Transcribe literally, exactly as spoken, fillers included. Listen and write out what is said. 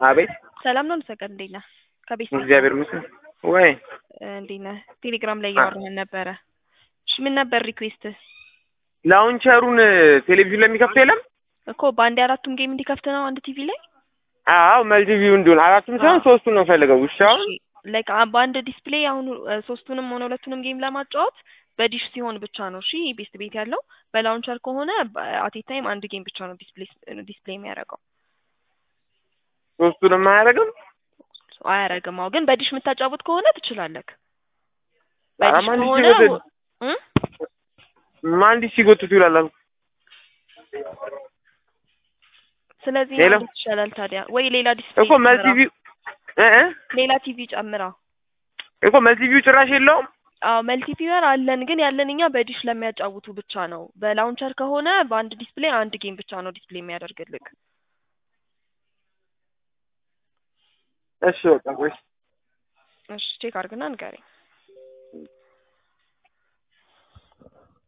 አቤት ሰላም ነው ልሰቀድ እንዴት ነህ? ከቤት እግዚአብሔር ይመስገን። ወይ እንዴት ነህ? ቴሌግራም ላይ እያወራን ነበረ። እሺ ምን ነበር ሪኩዌስት? ላውንቸሩን ቴሌቪዥን ለሚከፍት የለም እኮ በአንድ አራቱም ጌም እንዲከፍት ነው አንድ ቲቪ ላይ? አዎ መልቲቪው እንዲሆን አራቱም ሳይሆን ሶስቱን ነው ፈልገው ውሻውን ላይክ በአንድ ዲስፕሌይ አሁን ሶስቱንም ሆነ ሁለቱንም ጌም ለማጫወት በዲሽ ሲሆን ብቻ ነው እሺ ቤስት ቤት ያለው። በላውንቸር ከሆነ አት ኤ ታይም አንድ ጌም ብቻ ነው ዲስፕሌይ ዲስፕሌይ የሚያደርገው። ሶስቱንም አያደርግም አያደርግም። አዎ ግን በዲሽ የምታጫውት ከሆነ ትችላለህ። በዲሽ ማን ከሆነ እ ማን ዲሽ ሲጎትቱ ይላል። ስለዚህ ማለት ይችላል ታዲያ ወይ ሌላ ዲስፕሌይ እኮ መልቲቪው እ እ ሌላ ቲቪ ጨምራ እኮ መልቲቪው ጭራሽ የለውም። አዎ መልቲቪው አለን ግን ያለን እኛ በዲሽ ለሚያጫውቱ ብቻ ነው። በላውንቸር ከሆነ በአንድ ዲስፕሌይ አንድ ጌም ብቻ ነው ዲስፕሌይ የሚያደርግልህ። እሺ በቃ ቆይ እሺ ቼክ አድርግና ንገረኝ።